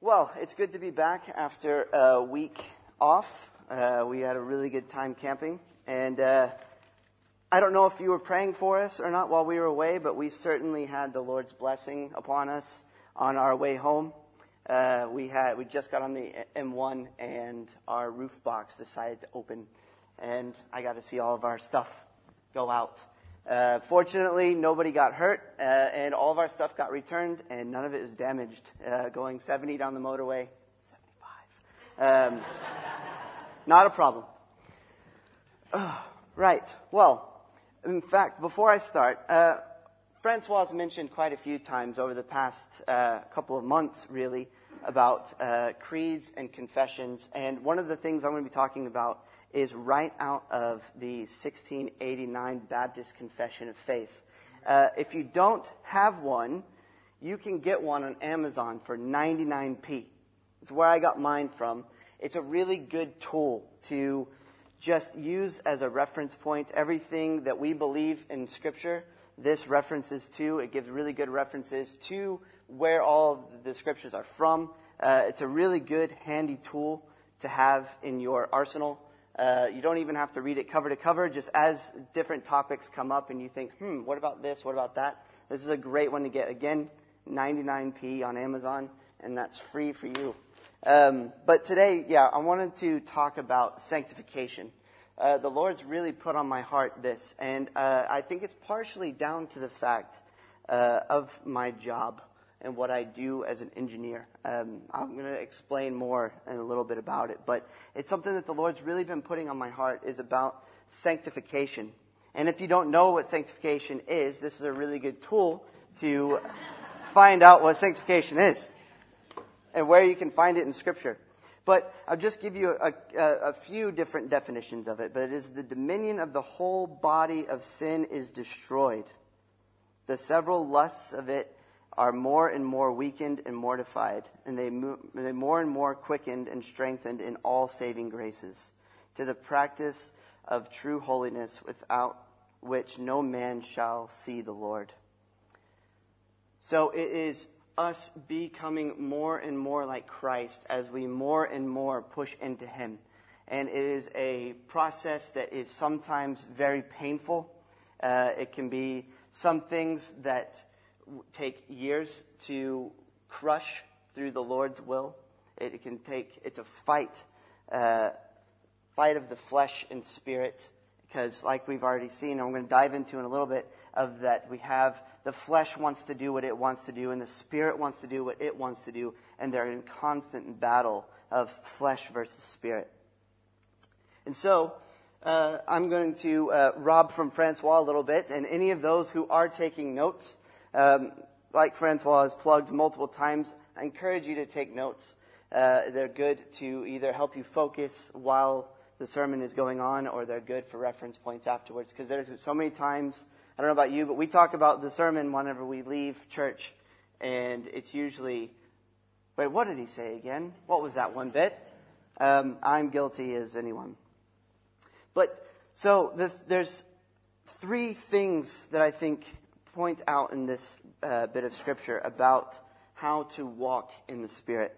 Well, it's good to be back after a week off. We had a really good time camping. And I don't know if you were praying for us or not while we were away, but we certainly had the Lord's blessing upon us on our way home. We just got on the M1 and our roof box decided to open. And I got to see all of our stuff go out. Fortunately, nobody got hurt, and all of our stuff got returned, and none of it is damaged. Going 70 down the motorway, 75. Not a problem. Right. Well, in fact, before I start, Francois mentioned quite a few times over the past couple of months, really, about creeds and confessions. And one of the things I'm going to be talking about is right out of the 1689 Baptist Confession of Faith. If you don't have one, you can get one on Amazon for 99p. It's where I got mine from. It's a really good tool to just use as a reference point. Everything that we believe in Scripture, this references to. It gives really good references to where all the Scriptures are from. It's a really good, handy tool to have in your arsenal. You don't even have to read it cover to cover. Just as different topics come up and you think, what about this? What about that? This is a great one to get. Again, 99p on Amazon, and that's free for you. But today, I wanted to talk about sanctification. The Lord's really put on my heart this, and I think it's partially down to the fact of my job and what I do as an engineer. I'm going to explain more in a little bit about it, but it's something that the Lord's really been putting on my heart is about sanctification. And if you don't know what sanctification is, this is a really good tool to find out what sanctification is and where you can find it in Scripture. But I'll just give you a few different definitions of it. But it is the dominion of the whole body of sin is destroyed. The several lusts of it are more and more weakened and mortified, and they more and more quickened and strengthened in all saving graces, to the practice of true holiness, without which no man shall see the Lord. So it is us becoming more and more like Christ as we more and more push into Him. And it is a process that is sometimes very painful. It can be some things that take years to crush through the Lord's will. It's a fight of the flesh and spirit, because like we've already seen, and I'm going to dive into in a little bit of that, we have the flesh wants to do what it wants to do, and the spirit wants to do what it wants to do, and they're in constant battle of flesh versus spirit. And so, I'm going to rob from Francois a little bit, and any of those who are taking notes, like Francois has plugged multiple times, I encourage you to take notes. They're good to either help you focus while the sermon is going on, or they're good for reference points afterwards. Because there's so many times, I don't know about you, but we talk about the sermon whenever we leave church, and it's usually, wait, what did he say again? What was that one bit? I'm guilty as anyone. But, so there's three things that I think point out in this bit of Scripture about how to walk in the Spirit.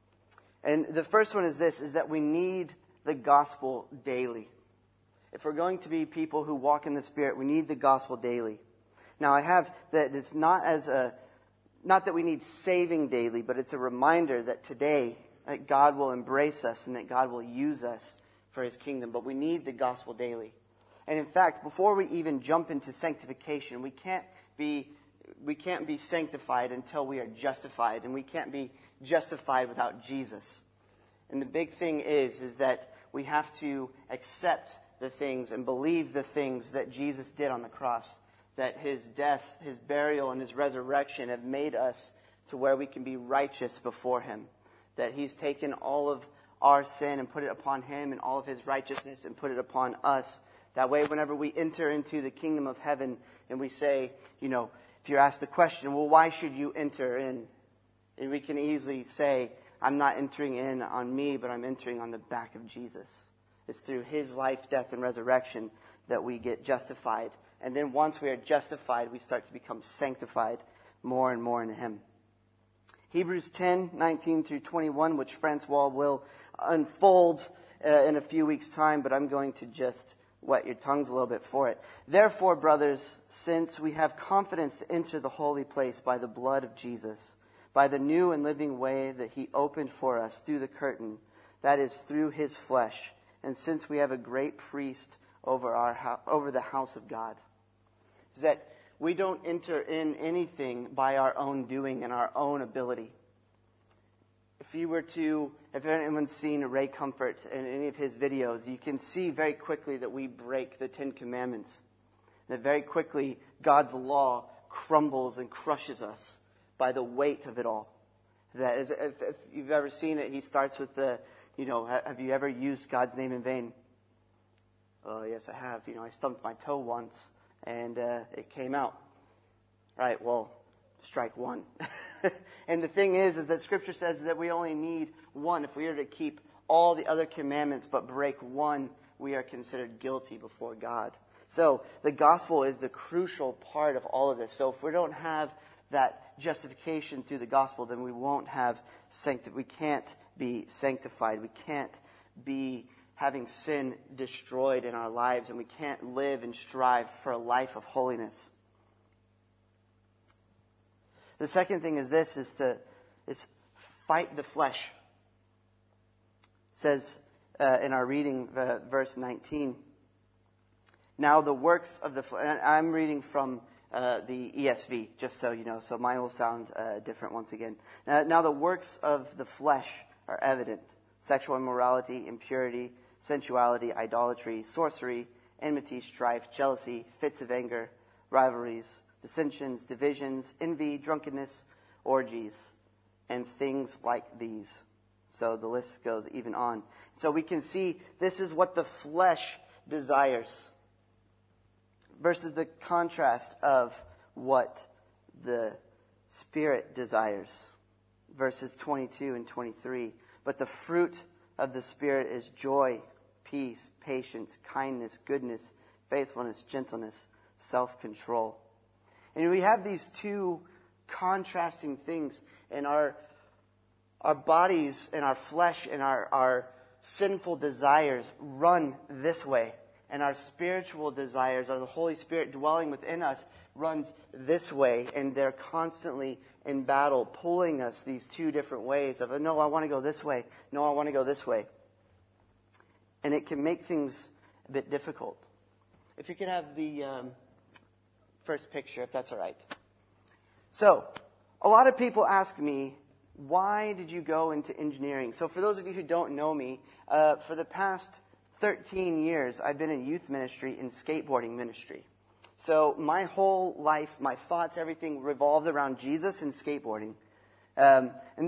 And the first one is this, is that we need the gospel daily. If we're going to be people who walk in the Spirit, we need the gospel daily. Now I have that it's not that we need saving daily, but it's a reminder that today that God will embrace us and that God will use us for His kingdom. But we need the gospel daily. And in fact, before we even jump into sanctification, we can't be sanctified until we are justified, and we can't be justified without Jesus. And the big thing is that we have to accept the things and believe the things that Jesus did on the cross, that His death, His burial, and His resurrection have made us to where we can be righteous before Him, that He's taken all of our sin and put it upon Him and all of His righteousness and put it upon us. That way, whenever we enter into the kingdom of heaven and we say, if you're asked the question, well, why should you enter in? And we can easily say, I'm not entering in on me, but I'm entering on the back of Jesus. It's through His life, death, and resurrection that we get justified. And then once we are justified, we start to become sanctified more and more in Him. Hebrews 10:19 through 21, which Francois will unfold in a few weeks' time, but I'm going to just wet your tongues a little bit for it. Therefore, brothers, since we have confidence to enter the holy place by the blood of Jesus, by the new and living way that he opened for us through the curtain, that is, through his flesh, and since we have a great priest over the house of God, is that we don't enter in anything by our own doing and our own ability. If anyone's seen Ray Comfort in any of his videos, you can see very quickly that we break the 10 Commandments. That very quickly God's law crumbles and crushes us by the weight of it all. That is, if you've ever seen it, he starts with have you ever used God's name in vain? Oh, yes, I have. I stumped my toe once and it came out. Right, well, strike one. And the thing is that Scripture says that we only need one. If we are to keep all the other commandments but break one, we are considered guilty before God. So the gospel is the crucial part of all of this. So if we don't have that justification through the gospel, then we won't have we can't be sanctified. We can't be having sin destroyed in our lives, and we can't live and strive for a life of holiness. The second thing is fight the flesh. It says in our reading, verse 19, now the works of the flesh, I'm reading from the ESV, just so you know, so mine will sound different once again. Now the works of the flesh are evident: sexual immorality, impurity, sensuality, idolatry, sorcery, enmity, strife, jealousy, fits of anger, rivalries, dissensions, divisions, envy, drunkenness, orgies, and things like these. So the list goes even on. So we can see this is what the flesh desires versus the contrast of what the Spirit desires. Verses 22 and 23. But the fruit of the Spirit is joy, peace, patience, kindness, goodness, faithfulness, gentleness, self-control. And we have these two contrasting things, and our bodies and our flesh and our sinful desires run this way. And our spiritual desires, or the Holy Spirit dwelling within us, runs this way. And they're constantly in battle, pulling us these two different ways of, no, I want to go this way. No, I want to go this way. And it can make things a bit difficult. If you could have the first picture, if that's all right. So, a lot of people ask me, why did you go into engineering? So for those of you who don't know me, for the past 13 years, I've been in youth ministry and skateboarding ministry. So my whole life, my thoughts, everything revolved around Jesus and skateboarding. And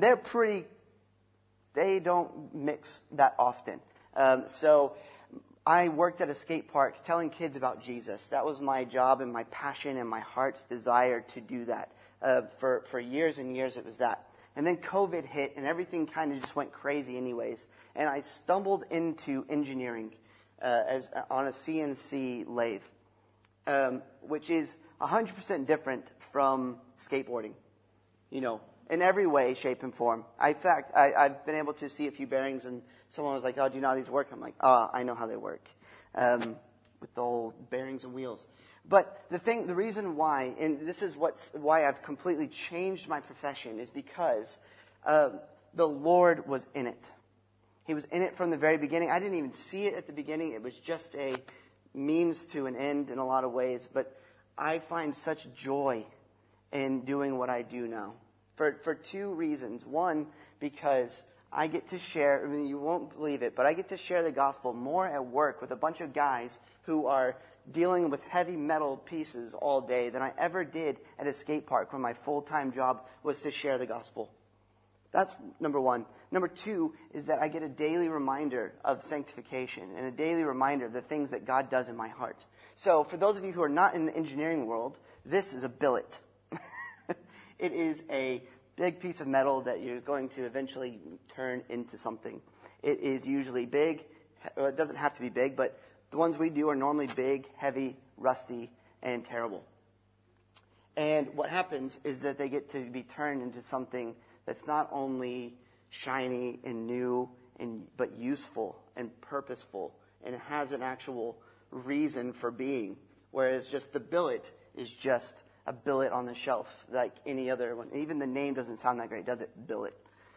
they don't mix that often. So I worked at a skate park telling kids about Jesus. That was my job and my passion and my heart's desire to do that. For years and years it was that. And then COVID hit and everything kind of just went crazy anyways. And I stumbled into engineering on a CNC lathe, which is 100% different from skateboarding, in every way, shape, and form. In fact, I've been able to see a few bearings, and someone was like, oh, do you know how these work? I'm like, I know how they work, with the old bearings and wheels. But the reason why, and this is why I've completely changed my profession, is because the Lord was in it. He was in it from the very beginning. I didn't even see it at the beginning. It was just a means to an end in a lot of ways. But I find such joy in doing what I do now for two reasons. One, because I get to share, I mean, you won't believe it, but I get to share the gospel more at work with a bunch of guys who are dealing with heavy metal pieces all day than I ever did at a skate park when my full-time job was to share the gospel. That's number one. Number two is that I get a daily reminder of sanctification and a daily reminder of the things that God does in my heart. So for those of you who are not in the engineering world, this is a billet. It is a big piece of metal that you're going to eventually turn into something. It is usually big. Well, it doesn't have to be big, but the ones we do are normally big, heavy, rusty, and terrible. And what happens is that they get to be turned into something that's not only shiny and new, but useful and purposeful, and it has an actual reason for being. Whereas just the billet is just a billet on the shelf like any other one. Even the name doesn't sound that great, does it? Billet.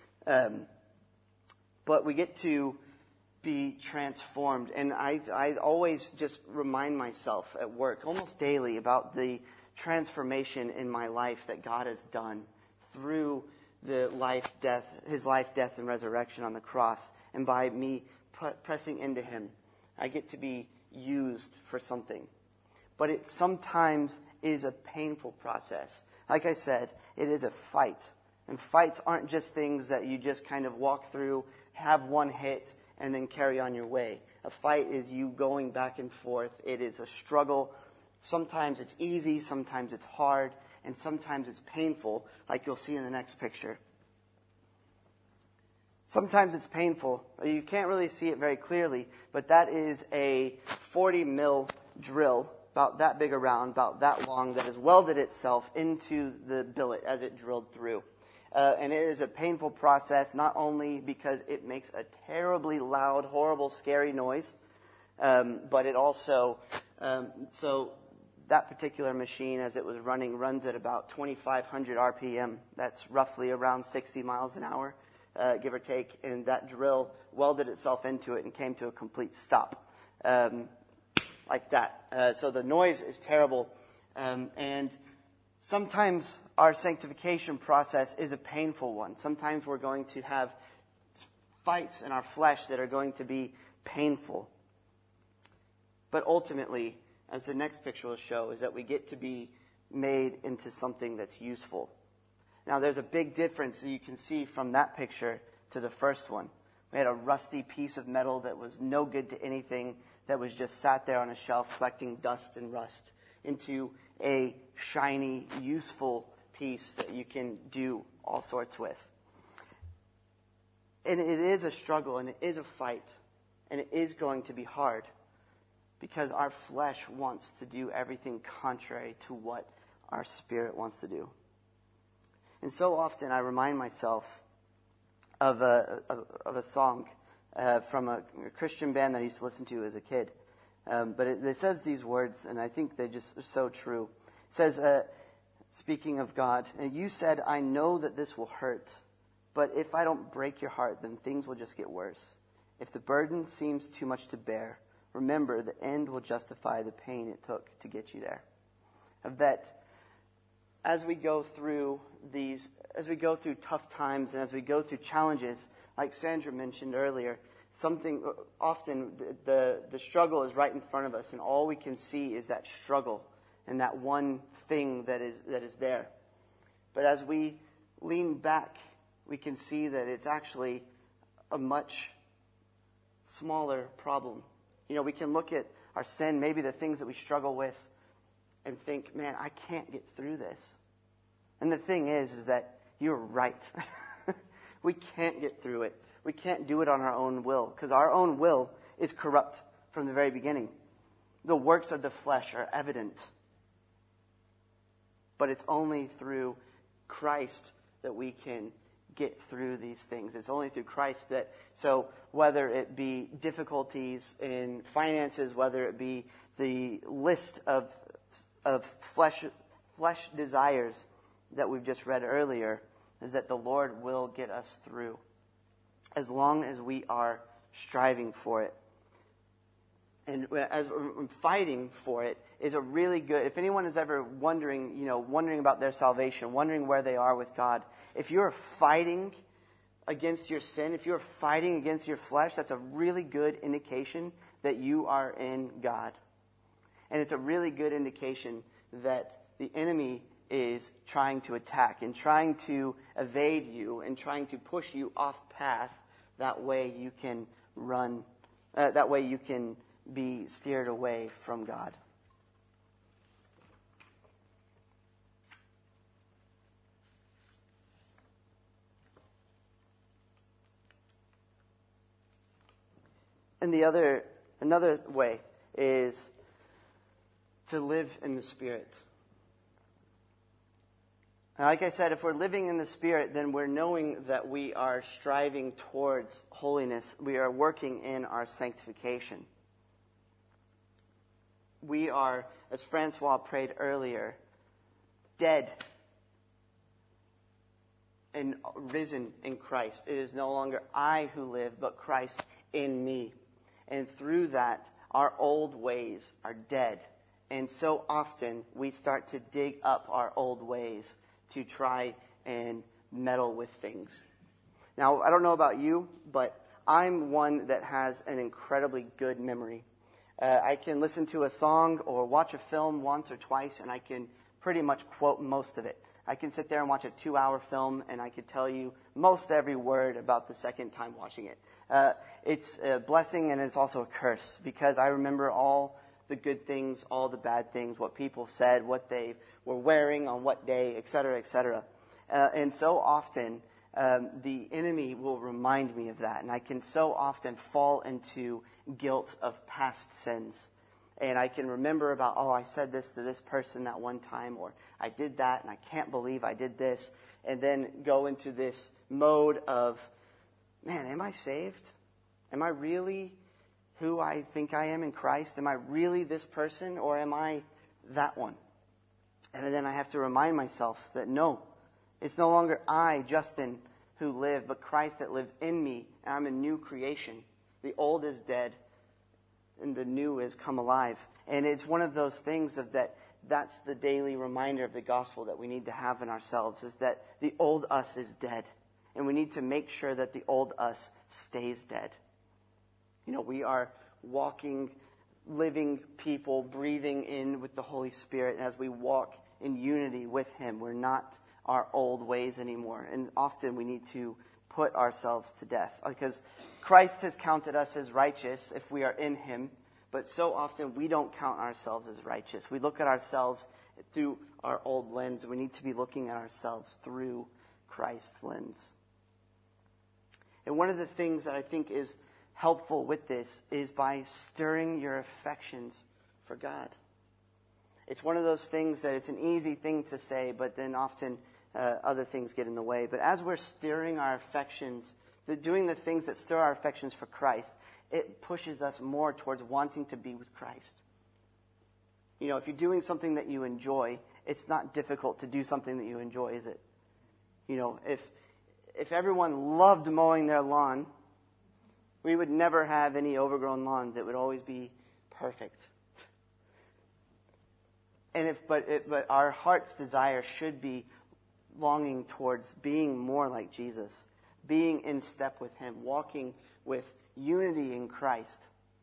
But we get to be transformed. And I always just remind myself at work, almost daily, about the transformation in my life that God has done through his life, death, and resurrection on the cross. And by me pressing into him, I get to be used for something. But it sometimes is a painful process. Like I said, it is a fight. And fights aren't just things that you just kind of walk through, have one hit, and then carry on your way. A fight is you going back and forth. It is a struggle. Sometimes it's easy, sometimes it's hard, and sometimes it's painful, like you'll see in the next picture. Sometimes it's painful. You can't really see it very clearly, but that is a 40 mil drill, about that big around, about that long, that has welded itself into the billet as it drilled through. And it is a painful process, not only because it makes a terribly loud, horrible, scary noise, but it also, so that particular machine, as it was running, runs at about 2,500 RPM. That's roughly around 60 miles an hour, give or take. And that drill welded itself into it and came to a complete stop, like that. So the noise is terrible. And sometimes our sanctification process is a painful one. Sometimes we're going to have fights in our flesh that are going to be painful. But ultimately, as the next picture will show, is that we get to be made into something that's useful. Now, there's a big difference that you can see from that picture to the first one. We had a rusty piece of metal that was no good to anything, that was just sat there on a shelf collecting dust and rust, into a shiny, useful piece that you can do all sorts with. And it is a struggle, and it is a fight, and it is going to be hard, because our flesh wants to do everything contrary to what our spirit wants to do. And so often I remind myself of a song from a Christian band that I used to listen to as a kid. But it says these words, and I think they just are so true. It says, speaking of God, you said, I know that this will hurt, but if I don't break your heart, then things will just get worse. If the burden seems too much to bear, remember the end will justify the pain it took to get you there. That as we go through tough times and as we go through challenges, like Sandra mentioned earlier, often the struggle is right in front of us, and all we can see is that struggle and that one thing that is there. But as we lean back, we can see that it's actually a much smaller problem. You know, we can look at our sin, maybe the things that we struggle with, and think, man, I can't get through this. And the thing is that you're right. We can't get through it. We can't do it on our own will, because our own will is corrupt from the very beginning. The works of the flesh are evident. But it's only through Christ that we can get through these things. It's only through Christ that, so whether it be difficulties in finances, whether it be the list of flesh desires that we've just read earlier, is that the Lord will get us through, as long as we are striving for it. And as we're fighting for it is a really good, if anyone is ever wondering about their salvation, wondering where they are with God, if you're fighting against your sin, if you're fighting against your flesh, that's a really good indication that you are in God. And it's a really good indication that the enemy is trying to attack and trying to evade you and trying to push you off path. That way you can run, that way you can be steered away from God. And another way is to live in the Spirit. And like I said, if we're living in the Spirit, then we're knowing that we are striving towards holiness. We are working in our sanctification. We are, as Francois prayed earlier, dead and risen in Christ. It is no longer I who live, but Christ in me. And through that, our old ways are dead. And so often, we start to dig up our old ways to try and meddle with things. Now, I don't know about you, but I'm one that has an incredibly good memory. I can listen to a song or watch a film once or twice, and I can pretty much quote most of it. I can sit there and watch a 2-hour film, and I could tell you most every word about the second time watching it. It's a blessing, and it's also a curse, because I remember all the good things, all the bad things, what people said, what they were wearing on what day, etc., etc. And so often, the enemy will remind me of that, and I can so often fall into guilt of past sins. And I can remember about, I said this to this person that one time, or I did that, and I can't believe I did this, and then go into this mode of, man, am I saved? Am I really who I think I am in Christ? Am I really this person, or am I that one? And then I have to remind myself that no, it's no longer I, Justin, who live, but Christ that lives in me, and I'm a new creation. The old is dead, and the new is come alive. And it's one of those things that's the daily reminder of the gospel that we need to have in ourselves, is that the old us is dead. And we need to make sure that the old us stays dead. We are walking, living people, breathing in with the Holy Spirit as we walk in unity with Him. We're not our old ways anymore. And often we need to put ourselves to death, because Christ has counted us as righteous if we are in Him, but so often we don't count ourselves as righteous. We look at ourselves through our old lens. We need to be looking at ourselves through Christ's lens. And one of the things that I think is helpful with this is by stirring your affections for God. It's one of those things that it's an easy thing to say, but then often other things get in the way. But as we're stirring our affections, doing the things that stir our affections for Christ, it pushes us more towards wanting to be with Christ. If you're doing something that you enjoy, it's not difficult to do something that you enjoy, is it? If everyone loved mowing their lawn, we would never have any overgrown lawns. It would always be perfect. But our heart's desire should be longing towards being more like Jesus, being in step with Him, walking with unity in Christ.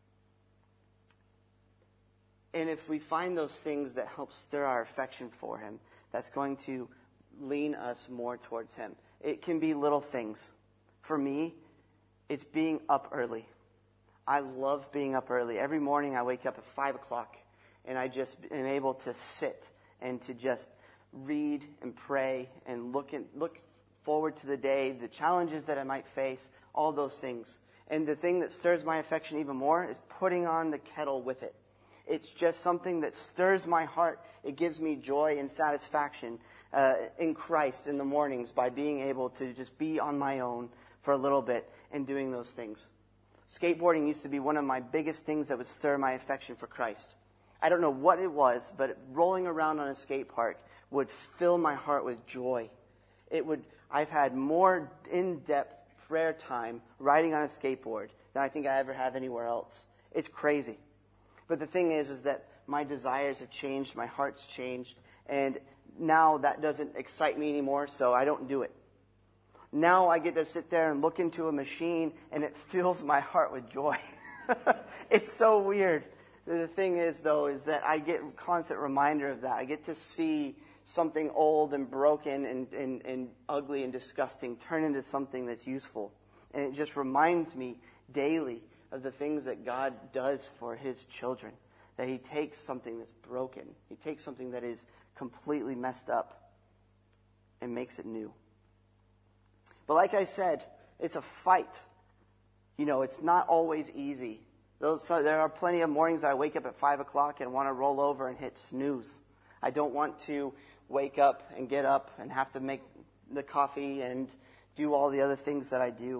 And if we find those things that help stir our affection for Him, that's going to lean us more towards Him. It can be little things. For me, it's being up early. I love being up early. Every morning I wake up at 5 o'clock, and I just am able to sit and to just read and pray and look forward to the day, the challenges that I might face, all those things. And the thing that stirs my affection even more is putting on the kettle with it. It's just something that stirs my heart. It gives me joy and satisfaction in Christ in the mornings by being able to just be on my own for a little bit and doing those things. Skateboarding used to be one of my biggest things that would stir my affection for Christ. I don't know what it was, but rolling around on a skate park would fill my heart with joy. I've had more in-depth prayer time riding on a skateboard than I think I ever have anywhere else. It's crazy. But the thing is that my desires have changed, my heart's changed, and now that doesn't excite me anymore, so I don't do it. Now I get to sit there and look into a machine, and it fills my heart with joy. It's so weird. The thing is, though, is that I get a constant reminder of that. I get to see something old and broken and ugly and disgusting turn into something that's useful. And it just reminds me daily of the things that God does for His children. That He takes something that's broken. He takes something that is completely messed up and makes it new. But like I said, it's a fight. It's not always easy. There are plenty of mornings that I wake up at 5 o'clock and want to roll over and hit snooze. I don't want to wake up and get up and have to make the coffee and do all the other things that I do.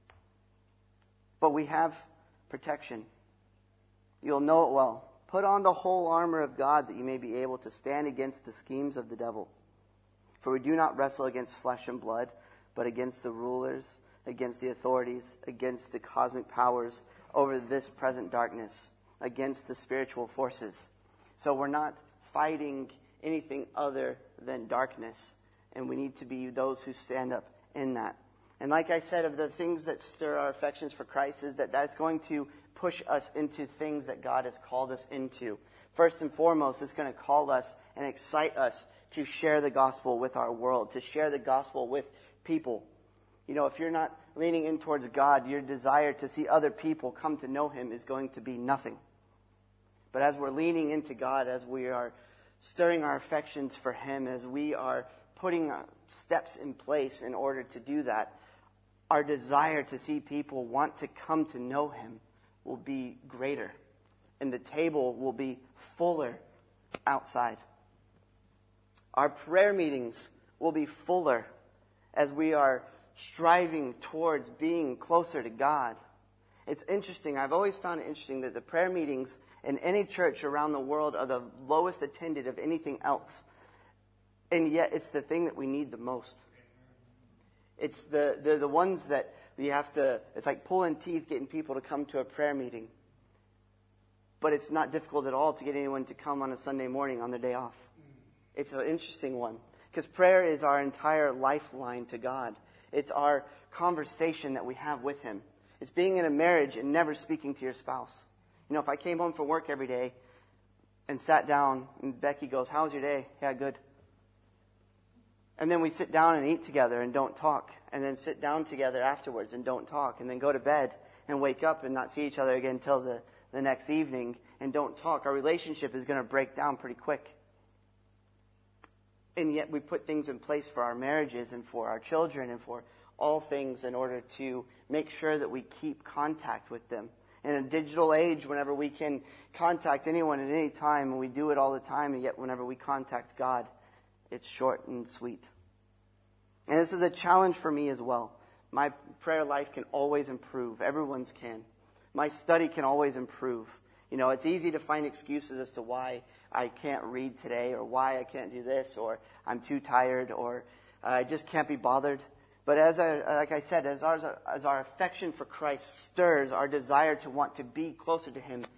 But we have protection. You'll know it well. Put on the whole armor of God that you may be able to stand against the schemes of the devil. For we do not wrestle against flesh and blood, but against the rulers, against the authorities, against the cosmic powers over this present darkness, against the spiritual forces. So we're not fighting anything other than darkness, and we need to be those who stand up in that. And like I said, of the things that stir our affections for Christ is that that's going to push us into things that God has called us into. First and foremost, it's going to call us and excite us to share the gospel with our world, to share the gospel with people. You know, if you're not leaning in towards God, your desire to see other people come to know Him is going to be nothing. But as we're leaning into God, as we are stirring our affections for Him, as we are putting steps in place in order to do that, our desire to see people want to come to know Him will be greater. And the table will be fuller outside. Our prayer meetings will be fuller as we are striving towards being closer to God. It's interesting. I've always found it interesting that the prayer meetings in any church around the world are the lowest attended of anything else. And yet it's the thing that we need the most. It's the ones that we have to, it's like pulling teeth getting people to come to a prayer meeting. But it's not difficult at all to get anyone to come on a Sunday morning on their day off. It's an interesting one. Because prayer is our entire lifeline to God. It's our conversation that we have with Him. It's being in a marriage and never speaking to your spouse. You know, if I came home from work every day and sat down and Becky goes, "How was your day?" "Yeah, good." And then we sit down and eat together and don't talk. And then sit down together afterwards and don't talk. And then go to bed and wake up and not see each other again until the next evening and don't talk. Our relationship is going to break down pretty quick. And yet we put things in place for our marriages and for our children and for all things in order to make sure that we keep contact with them. In a digital age, whenever we can contact anyone at any time, and we do it all the time, and yet whenever we contact God, it's short and sweet. And this is a challenge for me as well. My prayer life can always improve. Everyone's can. My study can always improve. You know, it's easy to find excuses as to why I can't read today, or why I can't do this, or I'm too tired, or I just can't be bothered. But like I said, as our affection for Christ stirs, our desire to want to be closer to Him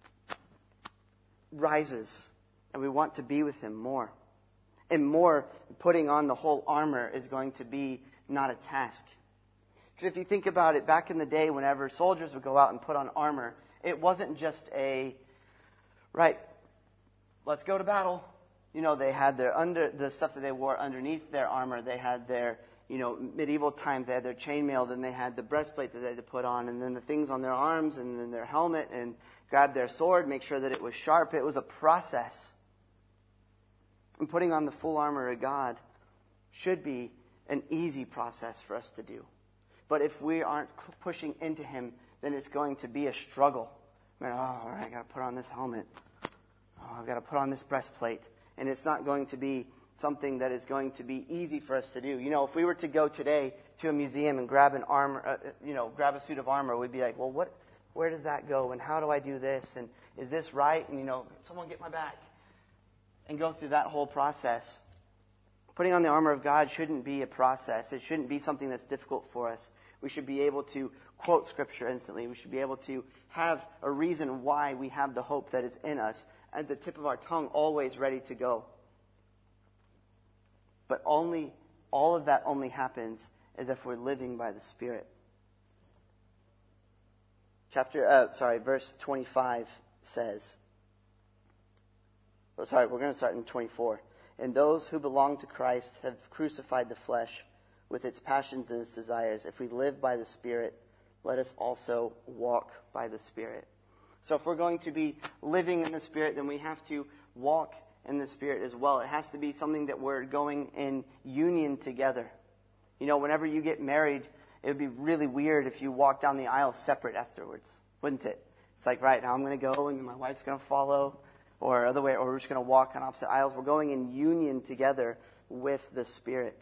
rises, and we want to be with Him more. And more, putting on the whole armor is going to be not a task. Because if you think about it, back in the day, whenever soldiers would go out and put on armor, it wasn't just right, let's go to battle. You know, they had the stuff that they wore underneath their armor. They had their, medieval times, they had their chainmail, then they had the breastplate that they had to put on, and then the things on their arms, and then their helmet, and grab their sword, make sure that it was sharp. It was a process. And putting on the full armor of God should be an easy process for us to do. But if we aren't pushing into Him, then it's going to be a struggle. All right, I got to put on this helmet. I've got to put on this breastplate. And it's not going to be something that is going to be easy for us to do. You know, if we were to go today to a museum and grab an armor, grab a suit of armor, we'd be like, well, where does that go? And how do I do this? And is this right? And, someone get my back. And go through that whole process. Putting on the armor of God shouldn't be a process. It shouldn't be something that's difficult for us. We should be able to quote Scripture instantly. We should be able to have a reason why we have the hope that is in us at the tip of our tongue, always ready to go. But all of that only happens as if we're living by the Spirit. Verse 25 says, we're going to start in 24. And those who belong to Christ have crucified the flesh with its passions and its desires. If we live by the Spirit, let us also walk by the Spirit. So if we're going to be living in the Spirit, then we have to walk in the Spirit as well. It has to be something that we're going in union together. Whenever you get married, it would be really weird if you walk down the aisle separate afterwards, wouldn't it? It's like, right, now I'm going to go and my wife's going to follow. or other way, or we're just going to walk on opposite aisles. We're going in union together with the Spirit.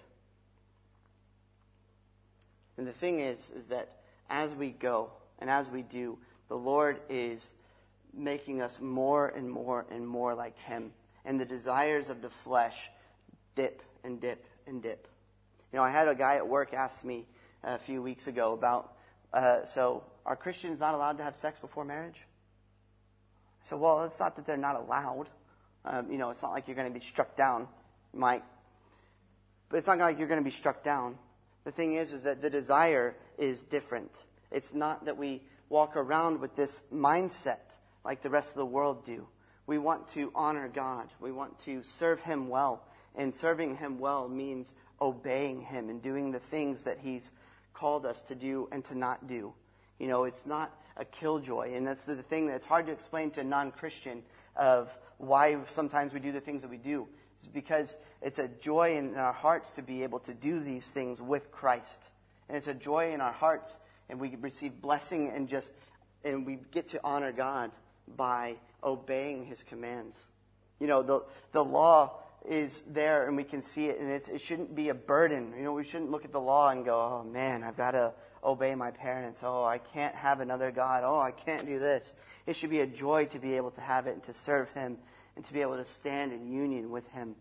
And the thing is that as we go and as we do, the Lord is making us more and more and more like Him. And the desires of the flesh dip and dip and dip. I had a guy at work ask me a few weeks ago about, so are Christians not allowed to have sex before marriage? I said, well, it's not that they're not allowed. It's not like you're going to be struck down. You might. But it's not like you're going to be struck down. The thing is that the desire is different. It's not that we walk around with this mindset like the rest of the world do. We want to honor God. We want to serve Him well. And serving Him well means obeying Him and doing the things that He's called us to do and to not do. It's not a killjoy. And that's the thing that's hard to explain to a non-Christian of why sometimes we do the things that we do. It's because it's a joy in our hearts to be able to do these things with Christ. And it's a joy in our hearts, and we receive blessing and we get to honor God by obeying His commands. The law is there and we can see it, and it shouldn't be a burden. We shouldn't look at the law and go, oh man, I've got to obey my parents. Oh, I can't have another God. Oh, I can't do this. It should be a joy to be able to have it and to serve Him and to be able to stand in union with Him.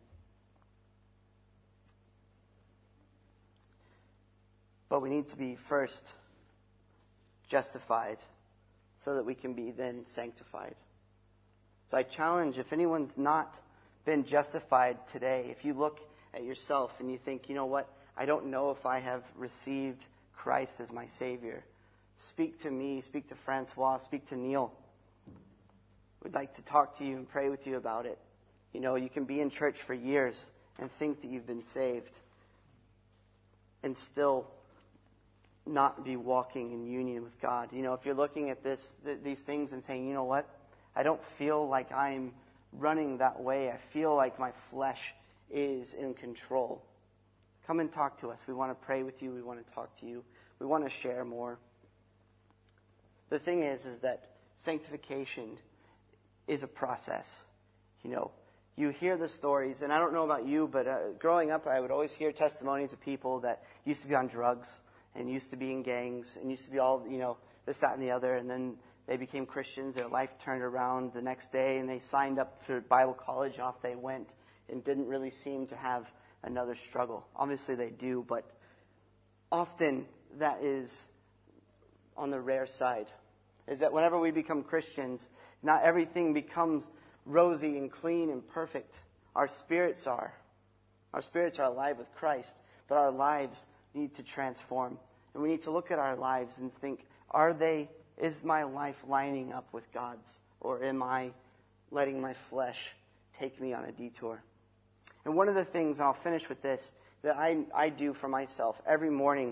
But we need to be first justified so that we can be then sanctified. So I challenge, if anyone's not been justified today, if you look at yourself and you think, you know what, I don't know if I have received Christ as my Savior, speak to me, speak to Francois, speak to Neil. We'd like to talk to you and pray with you about it. You can be in church for years and think that you've been saved and still not be walking in union with God. If you're looking at these things and saying, you know what, I don't feel like I'm running that way. I feel like my flesh is in control. Come and talk to us. We want to pray with you. We want to talk to you. We want to share more. The thing is that sanctification is a process. You hear the stories, and I don't know about you, but growing up, I would always hear testimonies of people that used to be on drugs and used to be in gangs and used to be all, this, that, and the other, and then they became Christians. Their life turned around the next day, and they signed up for Bible college. Off they went and didn't really seem to have another struggle. Obviously they do, but often that is on the rare side. Is that whenever we become Christians, not everything becomes rosy and clean and perfect. Our spirits are. Our spirits are alive with Christ, but our lives need to transform. And we need to look at our lives and think, is my life lining up with God's? Or am I letting my flesh take me on a detour? And one of the things, and I'll finish with this, that I do for myself every morning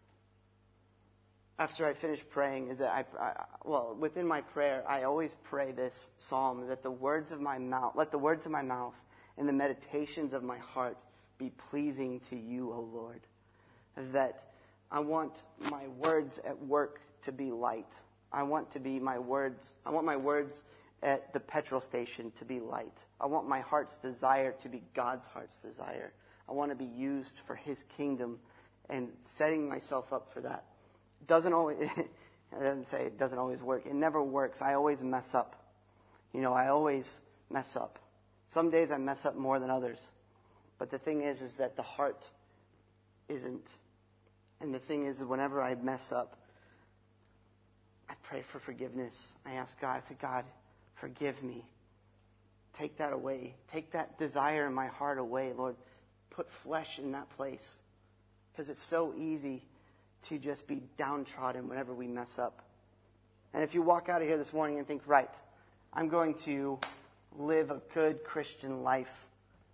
after I finish praying is that within my prayer, I always pray this psalm, that let the words of my mouth and the meditations of my heart be pleasing to you, O Lord. That I want my words at work to be light. I want my words at the petrol station to be light. I want my heart's desire to be God's heart's desire. I want to be used for His kingdom, and setting myself up for that. Doesn't always, I didn't say it doesn't always work. It never works. I always mess up. I always mess up. Some days I mess up more than others. But the thing is that the heart isn't. And the thing is, whenever I mess up, I pray for forgiveness. I ask God, I say, God, forgive me. Take that away. Take that desire in my heart away, Lord. Put flesh in that place. Because it's so easy to just be downtrodden whenever we mess up. And if you walk out of here this morning and think, right, I'm going to live a good Christian life,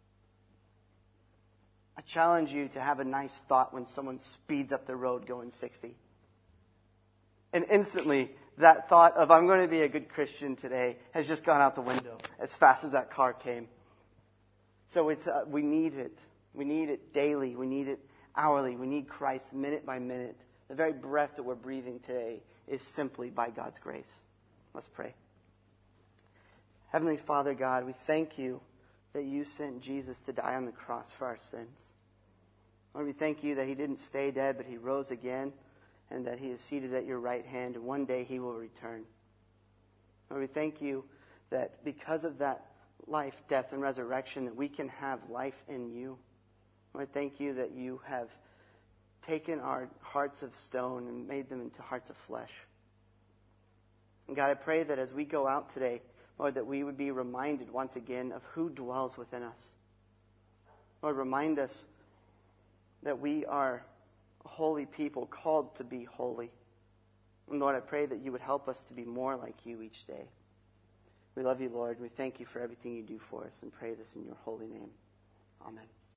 I challenge you to have a nice thought when someone speeds up the road going 60. And instantly, that thought of, I'm going to be a good Christian today, has just gone out the window as fast as that car came. So we need it. We need it daily. We need it hourly. We need Christ minute by minute. The very breath that we're breathing today is simply by God's grace. Let's pray. Heavenly Father God, we thank you that you sent Jesus to die on the cross for our sins. Lord, we thank you that he didn't stay dead, but he rose again, and that he is seated at your right hand, and one day he will return. Lord, we thank you that because of that life, death, and resurrection, that we can have life in you. Lord, thank you that you have taken our hearts of stone and made them into hearts of flesh. And God, I pray that as we go out today, Lord, that we would be reminded once again of who dwells within us. Lord, remind us that we are a holy people called to be holy. And Lord, I pray that you would help us to be more like you each day. We love you, Lord. We thank you for everything you do for us and pray this in your holy name. Amen.